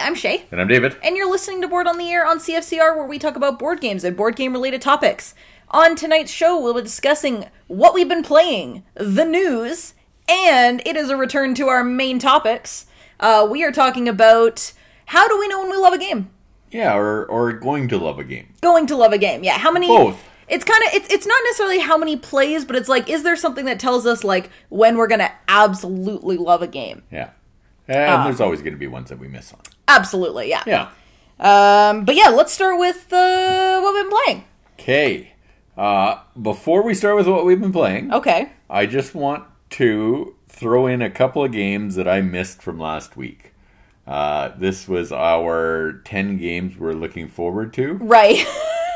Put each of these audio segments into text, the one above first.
I'm Shay. And I'm David. And you're listening to Board on the Air on CFCR, where we talk about board games and board game-related topics. On tonight's show, we'll be discussing what we've been playing, the news, and it is a return to our main topics. We are talking about how do we know when we love a game? Yeah, or going to love a game. Going to love a game, yeah. How many... Both. It's kind of, it's not necessarily how many plays, but it's like, is there something that tells us, like, when we're going to absolutely love a game? Yeah. And there's always going to be ones that we miss on. Absolutely, yeah. Yeah. But yeah, let's start with what we've been playing. Okay. Before we start with what we've been playing, Okay. I just want to throw in a couple of games that I missed from last week. This was our 10 games we're looking forward to. Right.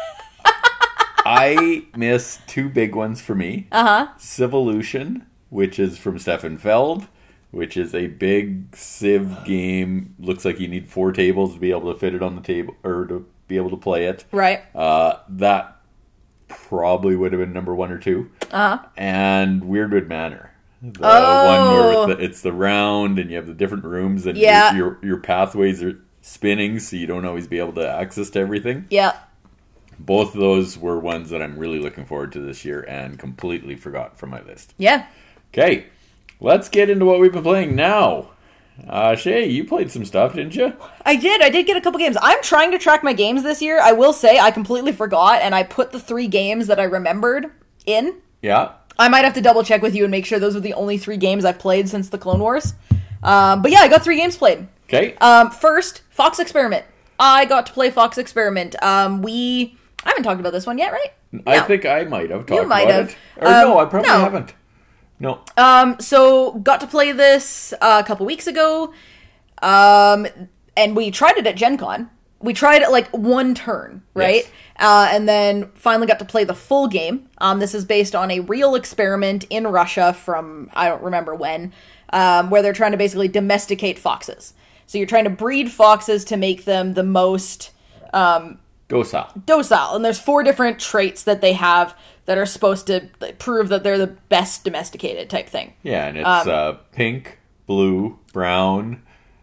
I missed two big ones for me. Uh-huh. Civolution, which is from Stefan Feld, which is a big Civ game. Looks like you need 4 tables to be able to fit it on the table, or to be able to play it. Right. That probably would have been number 1 or 2. Uh-huh. And Weirdwood Manor. The Oh. one where it's the round and you have the different rooms and Yeah. your pathways are spinning, so you don't always be able to access to everything. Yeah. Both of those were ones that I'm really looking forward to this year and completely forgot from my list. Yeah. Okay, let's get into what we've been playing now. Shay, you played some stuff, didn't you? I did get a couple games. I'm trying to track my games this year. I will say I completely forgot, and I put the 3 games that I remembered in. Yeah. I might have to double check with you and make sure those are the only 3 games I've played since the Clone Wars. But yeah, I got 3 games played. Okay. First, Fox Experiment. I got to play Fox Experiment. I haven't talked about this one yet, right? I No. think I might have talked might about have. it. Or no, I probably no. haven't. No. So got to play this a couple weeks ago, and we tried it at Gen Con. We tried it like 1 turn, right? Yes. And then finally got to play the full game. This is based on a real experiment in Russia from, I don't remember when, where they're trying to basically domesticate foxes. So you're trying to breed foxes to make them the most... docile. And there's 4 different traits that they have that are supposed to prove that they're the best domesticated type thing. Yeah, and it's pink, blue, brown,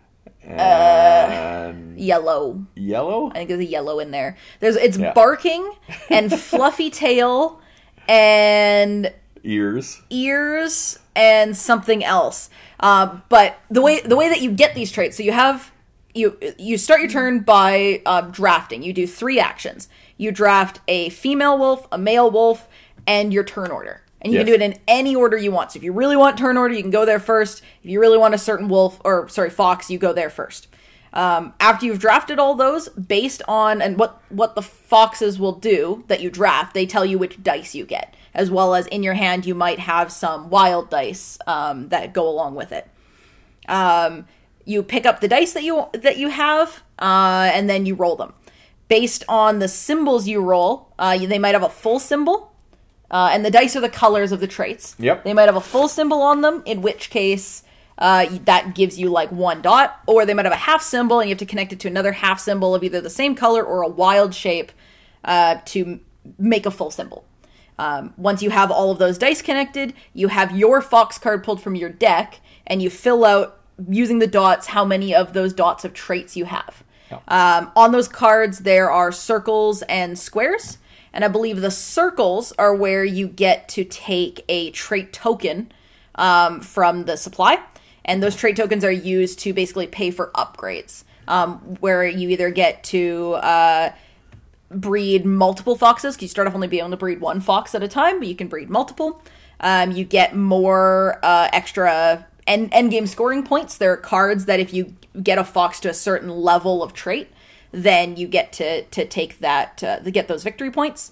and Yellow. yellow? I think there's a yellow in there. It's barking and fluffy tail and Ears and something else. But the way that you get these traits, so you start your turn by drafting. You do 3 actions. You draft a female wolf, a male wolf, and your turn order. And you can do it in any order you want. So if you really want turn order, you can go there first. If you really want a certain fox, you go there first. After you've drafted all those, based on and what the foxes will do that you draft, they tell you which dice you get. As well as in your hand, you might have some wild dice that go along with it. You pick up the dice that you have, and then you roll them. Based on the symbols you roll, they might have a full symbol, and the dice are the colors of the traits. Yep. They might have a full symbol on them, in which case that gives you like 1 dot, or they might have a half symbol, and you have to connect it to another half symbol of either the same color or a wild shape to make a full symbol. Once you have all of those dice connected, you have your fox card pulled from your deck, and you fill out, using the dots, how many of those dots of traits you have. Oh. On those cards, there are circles and squares, and I believe the circles are where you get to take a trait token from the supply, and those trait tokens are used to basically pay for upgrades, where you either get to breed multiple foxes, because you start off only being able to breed 1 fox at a time, but you can breed multiple. You get more extra endgame scoring points. There are cards that if you get a fox to a certain level of trait, then you get to take that, to get those victory points.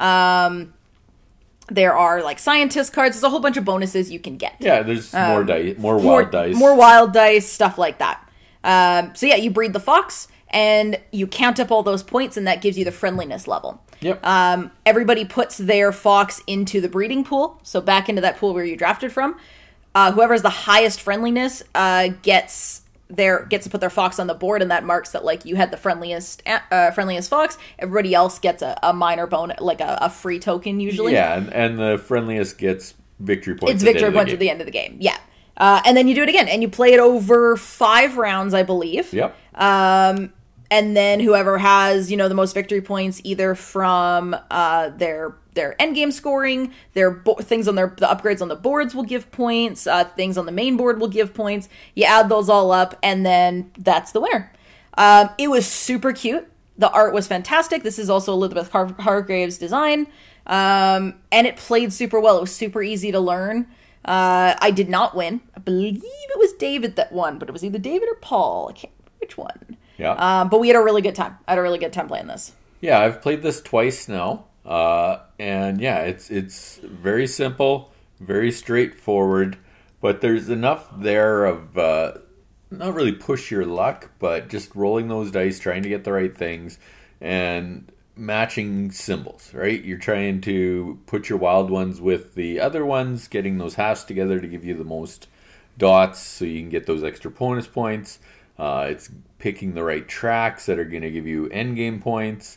There are like scientist cards. There's a whole bunch of bonuses you can get. Yeah, there's more dice, more wild dice. More wild dice, stuff like that. So yeah, you breed the fox, and you count up all those points, and that gives you the friendliness level. Yep. Everybody puts their fox into the breeding pool, so back into that pool where you drafted from. Whoever has the highest friendliness gets to put their fox on the board, and that marks that like you had the friendliest fox. Everybody else gets a minor bonus, like a free token usually. Yeah, and the friendliest gets victory points. It's victory points at the end of the game. Yeah. And then you do it again, and you play it over 5 rounds, I believe. Yep. And then whoever has, the most victory points, either from their end game scoring, things on the upgrades on the boards will give points, things on the main board will give points. You add those all up, and then that's the winner. It was super cute. The art was fantastic. This is also Elizabeth Hargrave's design. And it played super well. It was super easy to learn. I did not win. I believe it was David that won, but it was either David or Paul. I can't remember which one. Yeah. But we had a really good time. I had a really good time playing this. Yeah, I've played this twice now. And yeah, it's very simple, very straightforward, but there's enough there of not really push your luck, but just rolling those dice, trying to get the right things, and matching symbols, right? You're trying to put your wild ones with the other ones, getting those halves together to give you the most dots so you can get those extra bonus points. It's picking the right tracks that are going to give you endgame points.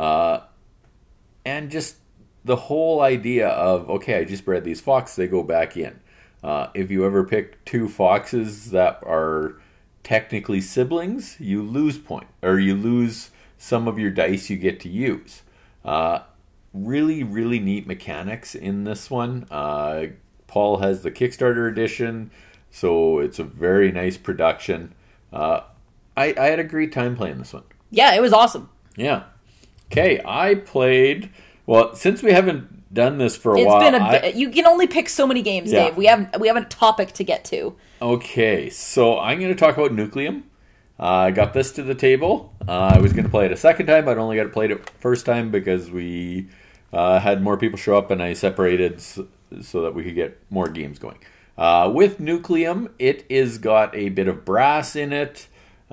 And just the whole idea of, okay, I just bred these foxes, they go back in. If you ever pick 2 foxes that are technically siblings, you lose you lose some of your dice you get to use. Really, really neat mechanics in this one. Paul has the Kickstarter edition, so it's a very nice production. I had a great time playing this one. Yeah, it was awesome. Yeah. Okay, I played... Well, since we haven't done this for a while... You can only pick so many games, Yeah. Dave. We have a topic to get to. Okay, so I'm going to talk about Nucleum. I got this to the table. I was going to play it a second time, but I only got to play it first time because we had more people show up and I separated so that we could get more games going. With Nucleum, it is got a bit of brass in it,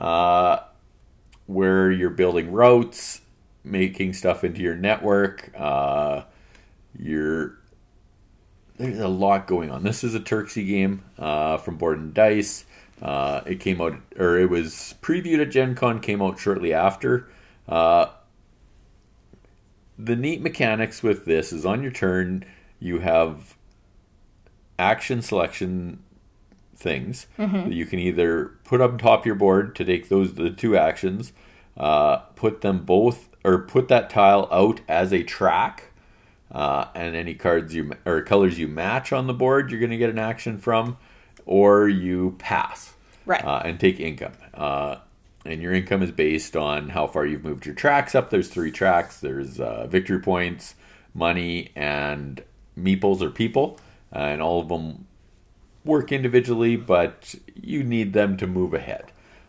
where you're building routes, making stuff into your network. There's a lot going on. This is a Turksy game from Board and Dice. It came out, or it was previewed at Gen Con, came out shortly after. The neat mechanics with this is on your turn, you have action selection things that you can either put up top of your board to take the 2 actions, put them both, or put that tile out as a track, and any cards or colors you match on the board, you're going to get an action from, or you pass, right, and take income. And your income is based on how far you've moved your tracks up. There's 3 tracks. There's victory points, money, and meeples or people, and all of them work individually, but you need them to move ahead.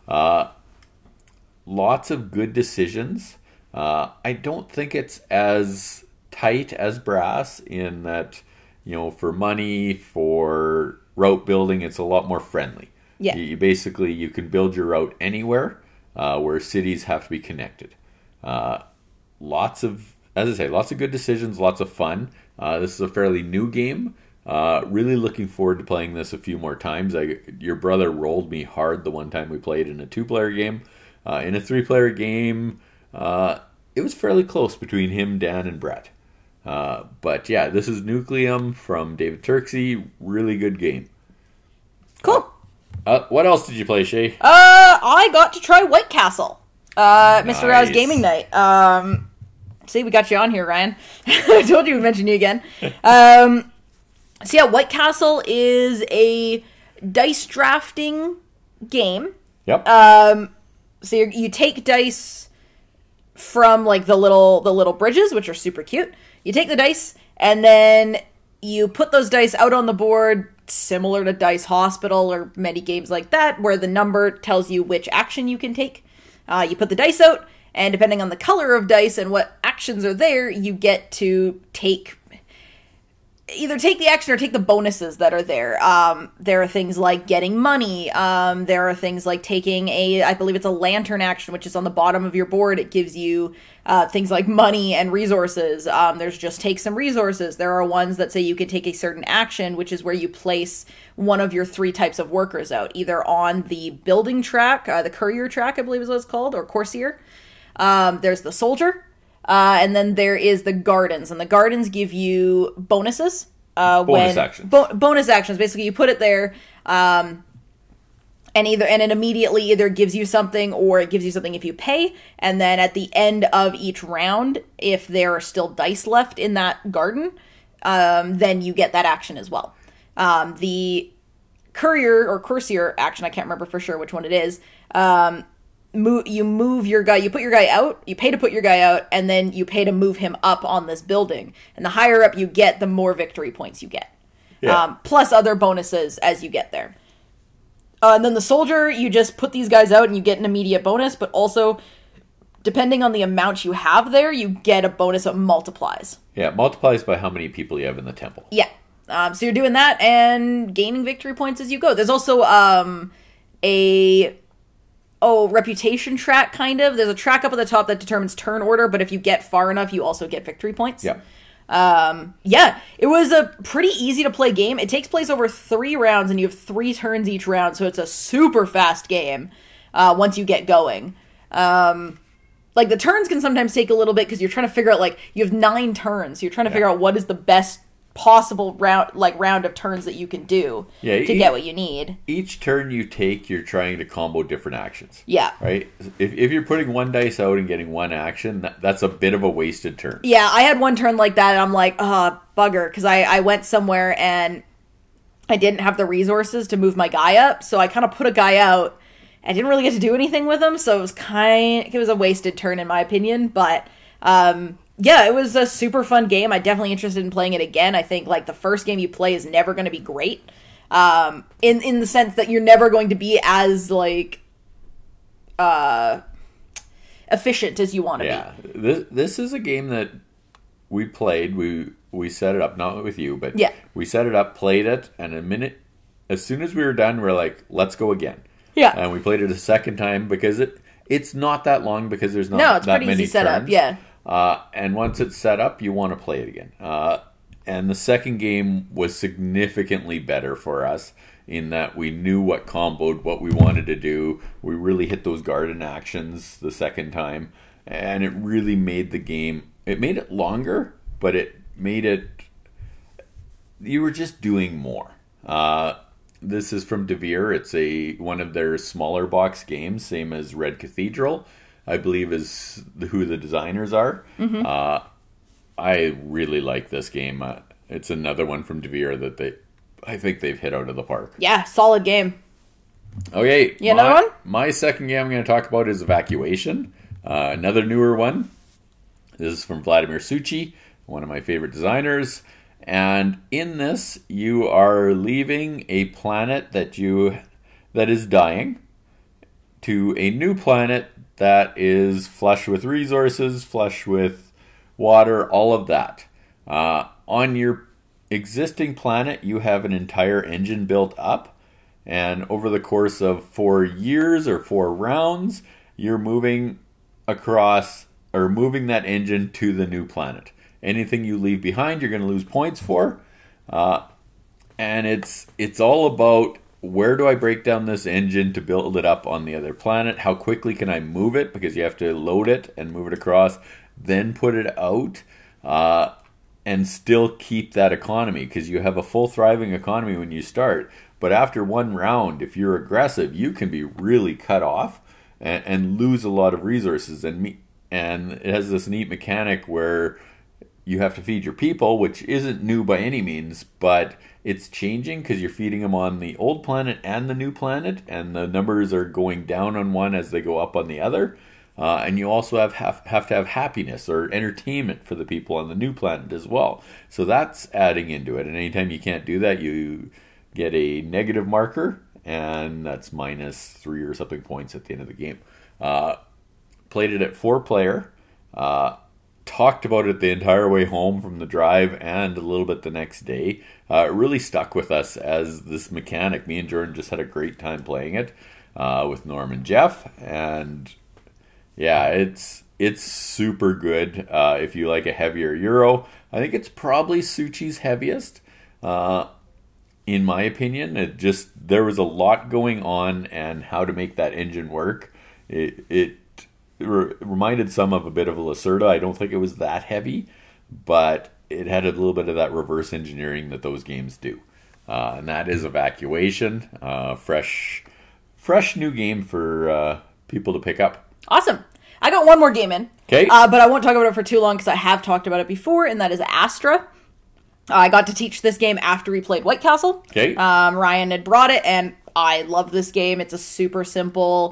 Lots of good decisions. I don't think it's as tight as Brass in that, for money, for route building, it's a lot more friendly. Yeah. You can build your route anywhere, where cities have to be connected. Lots of good decisions, lots of fun. This is a fairly new game. Really looking forward to playing this a few more times. Your brother rolled me hard the one time we played in a 2-player game. In a 3-player game, it was fairly close between him, Dan, and Brett. But yeah, this is Nucleum from David Turksy. Really good game. Cool. What else did you play, Shay? I got to try White Castle. Mr. Raz Gaming Night. See, we got you on here, Ryan. I told you we'd mention you again. So yeah, White Castle is a dice drafting game. Yep. So you take dice from like the little bridges, which are super cute. You take the dice and then you put those dice out on the board, similar to Dice Hospital or many games like that, where the number tells you which action you can take. You put the dice out, and depending on the color of dice and what actions are there, you get to either take the action or take the bonuses that are there. There are things like getting money. There are things like taking I believe it's a lantern action, which is on the bottom of your board. It gives you things like money and resources. There's just take some resources. There are ones that say you can take a certain action, which is where you place one of your 3 types of workers out, either on the building track, the courier track, I believe is what it's called, or coursier. There's the soldier. And then there is the gardens, and the gardens give you bonuses. Bonus actions. Bonus actions. Basically, you put it there. And it immediately either gives you something or it gives you something if you pay. And then at the end of each round, if there are still dice left in that garden, then you get that action as well. The courier or coursier action, I can't remember for sure which one it is. You move your guy, you put your guy out, you pay to put your guy out, and then you pay to move him up on this building. And the higher up you get, the more victory points you get. Yeah. Plus other bonuses as you get there. And then the soldier, you just put these guys out and you get an immediate bonus, but also, depending on the amount you have there, you get a bonus that multiplies. Yeah, it multiplies by how many people you have in the temple. Yeah. So you're doing that and gaining victory points as you go. There's also reputation track, kind of. There's a track up at the top that determines turn order, but if you get far enough, you also get victory points. Yeah. It was a pretty easy to play game. It takes place over 3 rounds and you have 3 turns each round, so it's a super fast game once you get going. The turns can sometimes take a little bit because you're trying to figure out, you have 9 turns, so you're trying to figure out what is the best possible round of turns that you can do to get what you need. Each turn you take, you're trying to combo different actions. Yeah. Right? If you're putting 1 dice out and getting 1 action, that's a bit of a wasted turn. Yeah, I had 1 turn like that, and I'm like, bugger, because I went somewhere and I didn't have the resources to move my guy up, so I kind of put a guy out. I didn't really get to do anything with him, so it was a wasted turn in my opinion, but it was a super fun game. I'm definitely interested in playing it again. I think the first game you play is never going to be great, in the sense that you're never going to be as efficient as you want to be. Yeah, this is a game that we played. We set it up, not with you, but we set it up, played it, and as soon as we were done, we're like, let's go again. Yeah, and we played it a second time because it's not that long because there's not it's that pretty many easy setup. turns. Yeah. And once it's set up, you want to play it again. And the second game was significantly better for us in that we knew what comboed, what we wanted to do. We really hit those garden actions the second time. And it really made the game... It made it longer, but it made it... You were just doing more. This is from Devir. It's one of their smaller box games, same as Red Cathedral. I believe is who the designers are. Mm-hmm. I really like this game. It's another one from Devir that I think they've hit out of the park. Yeah, solid game. Okay, another one? My second game I'm going to talk about is Evacuation. Another newer one. This is from Vladimir Suchy, one of my favorite designers. And in this, you are leaving a planet that is dying to a new planet that is flush with resources, flush with water, all of that. On your existing planet, you have an entire engine built up, and over the course of 4 years or 4 rounds, you're moving across or moving that engine to the new planet. Anything you leave behind, you're going to lose points for, and it's all about where do I break down this engine to build it up on the other planet? How quickly can I move it? Because you have to load it and move it across, then put it out, and still keep that economy. Because you have a full thriving economy when you start. But after 1 round, if you're aggressive, you can be really cut off and lose a lot of resources. And it has this neat mechanic where you have to feed your people, which isn't new by any means, but it's changing because you're feeding them on the old planet and the new planet, and the numbers are going down on one as they go up on the other. And you also have to have happiness or entertainment for the people on the new planet as well. So that's adding into it. And anytime you can't do that, you get a negative marker, and that's -3 or something points at the end of the game. Played it at 4-player. Talked about it the entire way home from the drive and a little bit the next day. It really stuck with us as this mechanic. Me and Jordan just had a great time playing it with Norm and Jeff. And yeah, it's super good if you like a heavier Euro. I think it's probably Suchi's heaviest, in my opinion. There was a lot going on and how to make that engine work. It reminded some of a bit of a Lacerda. I don't think it was that heavy, but it had a little bit of that reverse engineering that those games do. and that is Evacuation. Fresh new game for people to pick up. Awesome. I got one more game in. Okay. But I won't talk about it for too long because I have talked about it before, and that is Astra. I got to teach this game after we played White Castle. Okay. Ryan had brought it, and I love this game. It's a super simple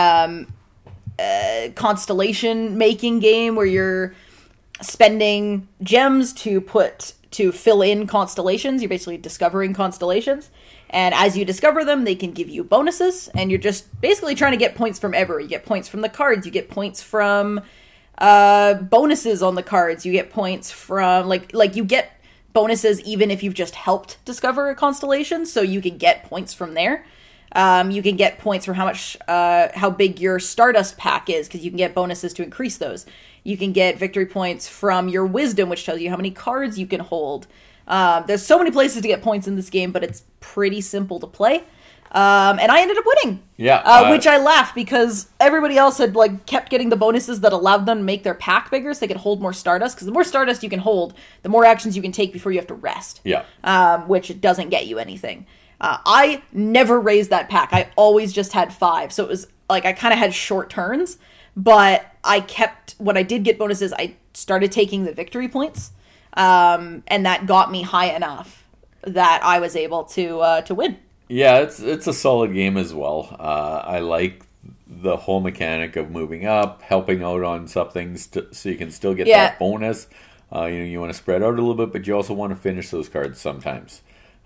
constellation making game where you're spending gems to fill in constellations. You're basically discovering constellations. And as you discover them, they can give you bonuses. And you're just basically trying to get points from everywhere. You get points from the cards. You get points from bonuses on the cards. You get points from, like you get bonuses even if you've just helped discover a constellation. So you can get points from there. You can get points from how big your Stardust pack is, because you can get bonuses to increase those. You can get victory points from your Wisdom, which tells you how many cards you can hold. There's so many places to get points in this game, but it's pretty simple to play. And I ended up winning. Yeah. Which I laughed because everybody else had kept getting the bonuses that allowed them to make their pack bigger so they could hold more Stardust. Because the more Stardust you can hold, the more actions you can take before you have to rest. Yeah. Which doesn't get you anything. I never raised that pack. I always just had 5. So it was I kind of had short turns. But when I did get bonuses, I started taking the victory points. And that got me high enough that I was able to win. Yeah, it's a solid game as well. I like the whole mechanic of moving up, helping out on something so you can still get that bonus. You want to spread out a little bit, but you also want to finish those cards sometimes.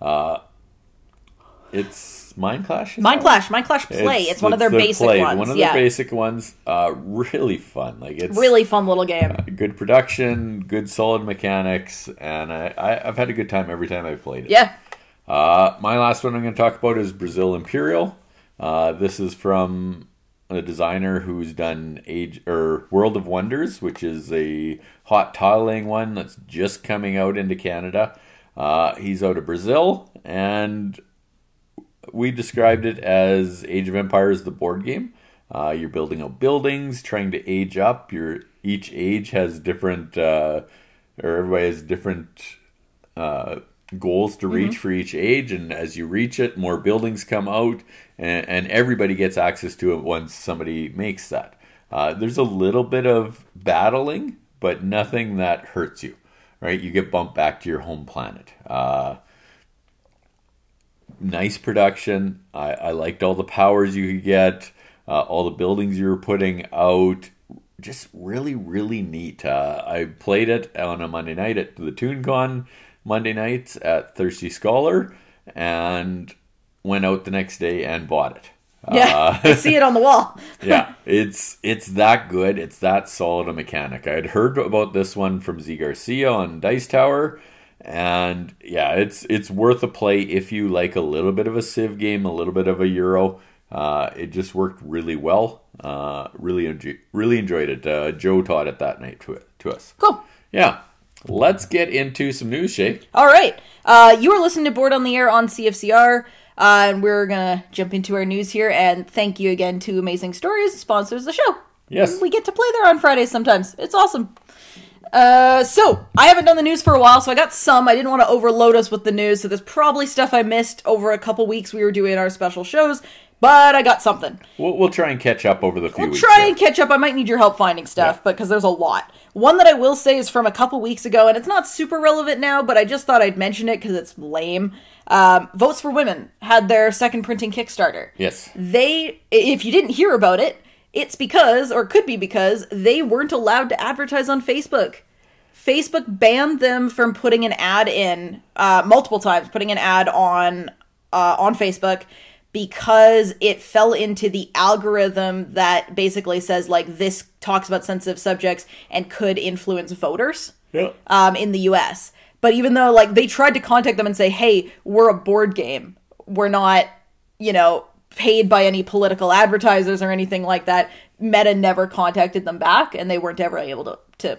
It's Mind Clash? Mind Clash Play. It's one of their basic ones. One of their basic ones. Really fun. It's really fun little game. Good production, good solid mechanics, and I've had a good time every time I've played it. Yeah. My last one I'm going to talk about is Brazil Imperial. This is from a designer who's done World of Wonders, which is a hot tiling one that's just coming out into Canada. He's out of Brazil, and we described it as Age of Empires, the board game. You're building out buildings, trying to age up. Each age has different, or everybody has different goals to reach for each age, and as you reach it, more buildings come out, and everybody gets access to it once somebody makes that. There's a little bit of battling, but nothing that hurts you, right? You get bumped back to your home planet. Nice production. I liked all the powers you could get, all the buildings you were putting out. Just really, really neat. I played it on a Monday night at the ToonCon Monday nights at Thirsty Scholar, and went out the next day and bought it. Yeah, I see it on the wall. Yeah, it's that good. It's that solid a mechanic. I had heard about this one from Z Garcia on Dice Tower, and yeah, it's worth a play if you like a little bit of a Civ game, a little bit of a Euro. It just worked really well. Really enjoyed it. Joe taught it that night to us. Cool. Yeah. Let's get into some news, Shay. All right. You are listening to Board on the Air on CFCR, and we're going to jump into our news here. And thank you again to Amazing Stories, sponsors the show. Yes. We get to play there on Fridays sometimes. It's awesome. So, I haven't done the news for a while, so I got some. I didn't want to overload us with the news, so there's probably stuff I missed over a couple weeks we were doing our special shows. But I got something. We'll try and catch up over the few weeks. We'll try and catch up. I might need your help finding stuff, because there's a lot. One that I will say is from a couple weeks ago, and it's not super relevant now, but I just thought I'd mention it because it's lame. Votes for Women had their second printing Kickstarter. Yes. If you didn't hear about it, it's because, or could be because, they weren't allowed to advertise on Facebook. Facebook banned them from putting an ad in, multiple times, putting an ad on Facebook, because it fell into the algorithm that basically says, this talks about sensitive subjects and could influence voters in the US. But even though, they tried to contact them and say, hey, we're a board game. We're not, paid by any political advertisers or anything like that. Meta never contacted them back, and they weren't ever able to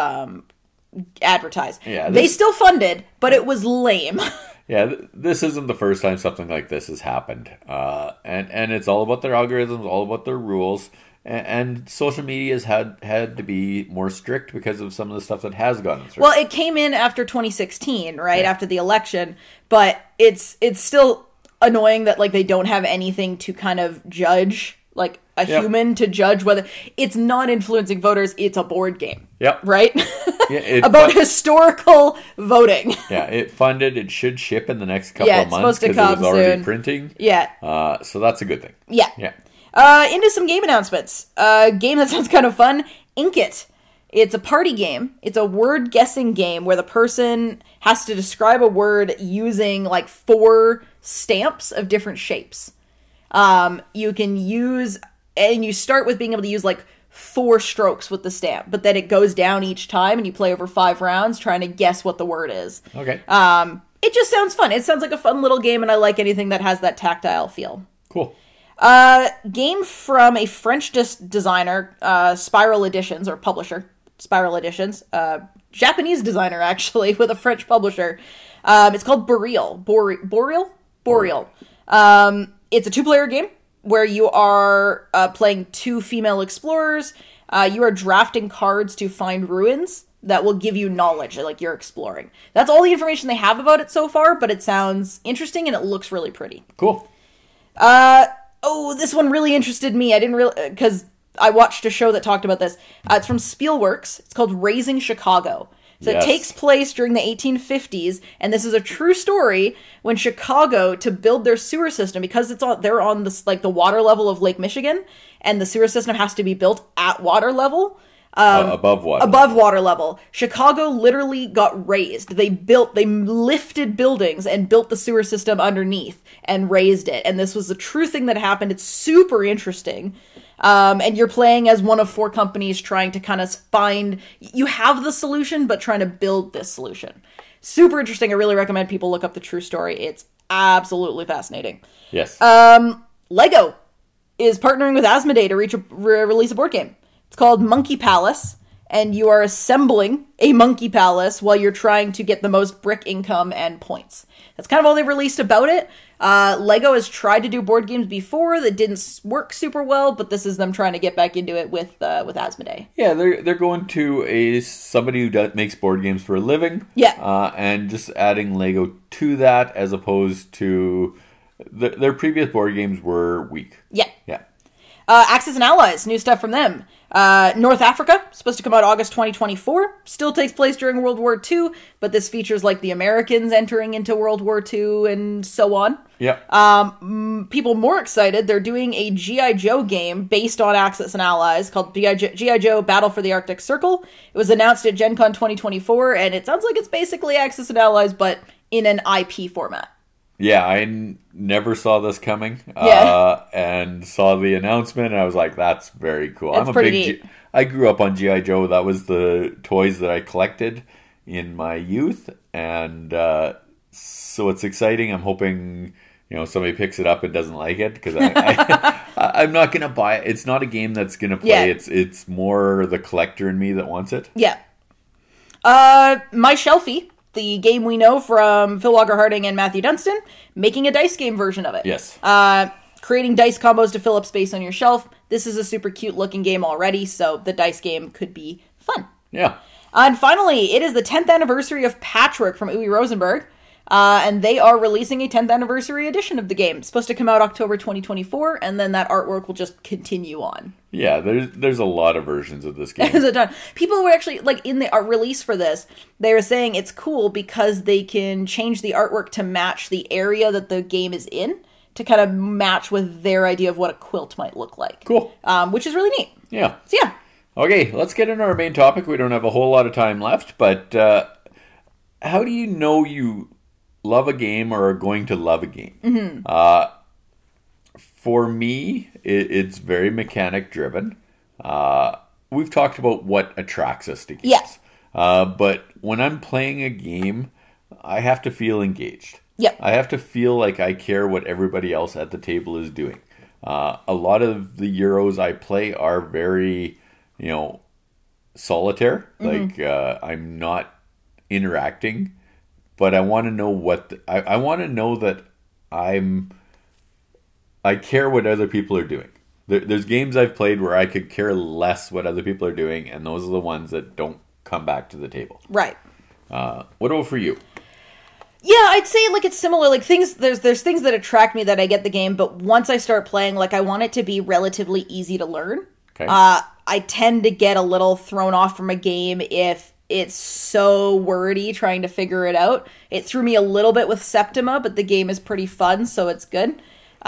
advertise. Yeah, they still funded, but it was lame. Yeah, this isn't the first time something like this has happened. And it's all about their algorithms, all about their rules. and social media has had to be more strict because of some of the stuff that has gone through. Well, it came in after 2016, right? After the election, but it's still annoying that like they don't have anything to kind of judge, like a human to judge whether it's not influencing voters. It's a board game. Yep. Right? Yeah, about historical voting. Yeah, it should ship in the next couple of months because it was already soon. Printing. Yeah. So that's a good thing. Yeah. Yeah. Into some game announcements. Game that sounds kind of fun. Ink It. It's a party game. It's a word guessing game where the person has to describe a word using like 4 stamps of different shapes. You can use, and you start with being able to use like 4 strokes with the stamp, but then it goes down each time and you play over 5 rounds trying to guess what the word is. Okay. It just sounds fun. It sounds like a fun little game, and I like anything that has that tactile feel. Cool. Game from a French designer, Spiral Editions, or publisher, Spiral Editions. Japanese designer, actually, with a French publisher. It's called Boreal. Boreal? It's a 2-player game where you are playing 2 female explorers. You are drafting cards to find ruins that will give you knowledge, like you're exploring. That's all the information they have about it so far, but it sounds interesting and it looks really pretty. Cool. This one really interested me. I didn't really, because I watched a show that talked about this. It's from Spielworks. It's called Raising Chicago. So It takes place during the 1850s, and this is a true story when Chicago, to build their sewer system, because they're on this like the water level of Lake Michigan, and the sewer system has to be built at water level. Above water level. Chicago literally got raised. They lifted buildings and built the sewer system underneath and raised it. And this was a true thing that happened. It's super interesting. And you're playing as one of 4 companies trying to kind of you have the solution, but trying to build this solution. Super interesting. I really recommend people look up the true story. It's absolutely fascinating. Yes. Lego is partnering with Asmodee to release a board game. It's called Monkey Palace, and you are assembling a monkey palace while you're trying to get the most brick income and points. That's kind of all they've released about it. Lego has tried to do board games before that didn't work super well, but this is them trying to get back into it with Asmodee. Yeah, they're going to somebody who makes board games for a living. Yeah. And just adding Lego to that, as opposed to their previous board games were weak. Yeah. Yeah. Axis and Allies, new stuff from them. North Africa, supposed to come out August 2024. Still takes place during World War II, but this features like the Americans entering into World War II and so on. Yeah. People more excited, they're doing a G.I. Joe game based on Axis and Allies called G.I. Joe Battle for the Arctic Circle. It was announced at Gen Con 2024, and it sounds like it's basically Axis and Allies, but in an IP format. Yeah, I never saw this coming. Yeah. And saw the announcement, and I was like, "That's very cool." It's pretty neat. I grew up on GI Joe. That was the toys that I collected in my youth, and so it's exciting. I'm hoping somebody picks it up and doesn't like it, because I'm not gonna buy it. It's not a game that's gonna play. Yeah. It's more the collector in me that wants it. Yeah. My Shelfie. The game we know from Phil Walker Harding and Matthew Dunstan, making a dice game version of it. Yes. Creating dice combos to fill up space on your shelf. This is a super cute looking game already, so the dice game could be fun. Yeah. And finally, it is the 10th anniversary of Patchwork from Uwe Rosenberg. And they are releasing a 10th anniversary edition of the game. It's supposed to come out October 2024, and then that artwork will just continue on. Yeah, there's a lot of versions of this game. There's a ton. People were actually, like, in the art release for this, they were saying it's cool because they can change the artwork to match the area that the game is in, to kind of match with their idea of what a quilt might look like. Cool. Which is really neat. Yeah. So, yeah. Okay, let's get into our main topic. We don't have a whole lot of time left, but how do you know you love a game or are going to love a game? Mm-hmm. For me, it's very mechanic driven. We've talked about what attracts us to games. Yes. But when I'm playing a game, I have to feel engaged. Yep. I have to feel like I care what everybody else at the table is doing. A lot of the Euros I play are very, solitaire. Mm-hmm. Like, I'm not interacting. But I want to know I want to know that I care what other people are doing. There's games I've played where I could care less what other people are doing, and those are the ones that don't come back to the table. Right. What about for you? Yeah, I'd say like it's similar. Like things, there's things that attract me that I get the game, but once I start playing, like I want it to be relatively easy to learn. Okay. I tend to get a little thrown off from a game if it's so wordy trying to figure it out. It threw me a little bit with Septima, but the game is pretty fun, so it's good.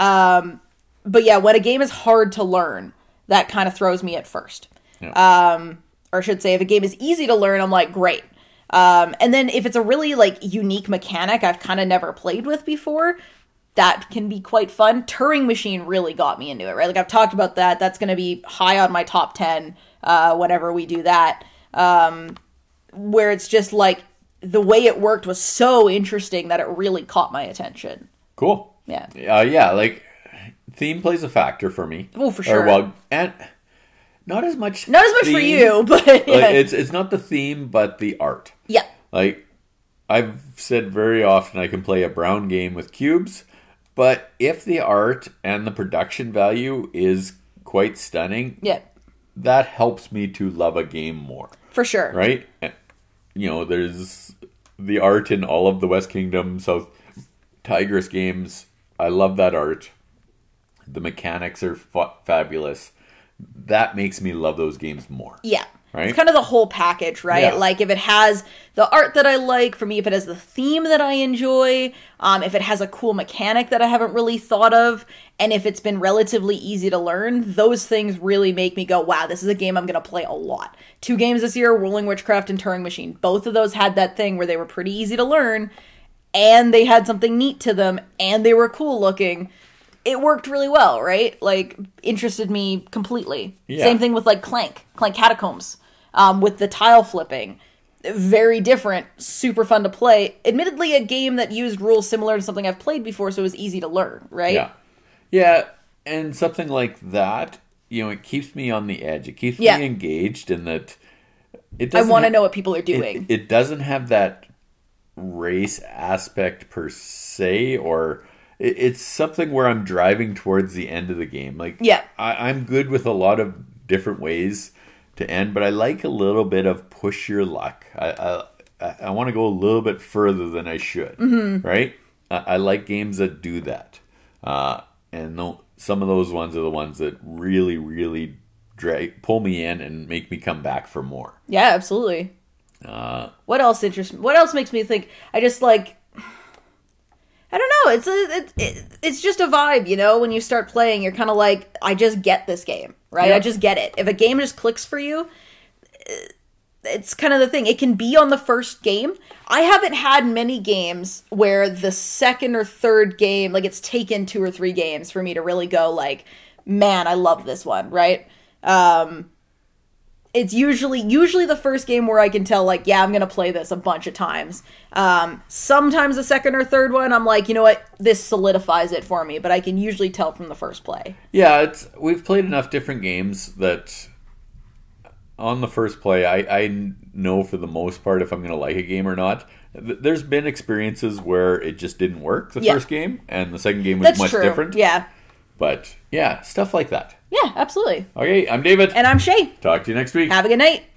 But yeah, when a game is hard to learn, that kind of throws me at first. Yeah. Or I should say, if a game is easy to learn, I'm like, great. And then if it's a really like unique mechanic I've kind of never played with before, that can be quite fun. Turing Machine really got me into it, right? Like I've talked about that. That's going to be high on my top 10 whenever we do that. Where it's just like the way it worked was so interesting that it really caught my attention. Cool. Yeah. Yeah, like theme plays a factor for me. Oh, for sure. And not as much for you, but yeah. Like, it's not the theme, but the art. Yeah. Like I've said very often, I can play a brown game with cubes, but if the art and the production value is quite stunning, Yeah. that helps me to love a game more. For sure. Right? You know, there's the art in all of the West Kingdom, South Tigris games. I love that art. The mechanics are fabulous. That makes me love those games more. Yeah. Right? It's kind of the whole package, right? Yeah. Like if it has the art that I like, for me, if it has the theme that I enjoy, if it has a cool mechanic that I haven't really thought of, and if it's been relatively easy to learn, those things really make me go, wow, this is a game I'm going to play a lot. 2 games this year, Rolling Witchcraft and Turing Machine. Both of those had that thing where they were pretty easy to learn, and they had something neat to them, and they were cool looking. It worked really well, right? Like, interested me completely. Yeah. Same thing with, like, Clank Catacombs, with the tile flipping. Very different, super fun to play. Admittedly, a game that used rules similar to something I've played before, so it was easy to learn, right? Yeah. Yeah, and something like that, you know, it keeps me on the edge. It keeps me engaged in that it I doesn't want to know what people are doing. It doesn't have that race aspect per se, or it's something where I'm driving towards the end of the game. Like, Yeah. I'm good with a lot of different ways to end, but I like a little bit of push your luck. I want to go a little bit further than I should, right? I like games that do that. And some of those ones are the ones that really, really pull me in and make me come back for more. Yeah, absolutely. What else interests me? What else makes me think? I just like, I don't know. It's just a vibe, you know. When you start playing, you're kind of like, I just get this game, right? Yeah. I just get it. If a game just clicks for you, it's kind of the thing. It can be on the first game. I haven't had many games where the second or third game, like it's taken 2 or 3 games for me to really go like, man, I love this one, right? It's usually the first game where I can tell like, yeah, I'm going to play this a bunch of times. Sometimes the second or third one, I'm like, you know what, this solidifies it for me, but I can usually tell from the first play. Yeah, we've played enough different games that on the first play, I know for the most part if I'm going to like a game or not. There's been experiences where it just didn't work the first game, and the second game was That's much true. different. Yeah. But yeah, stuff like that. Yeah, absolutely. Okay, I'm David. And I'm Shay. Talk to you next week. Have a good night.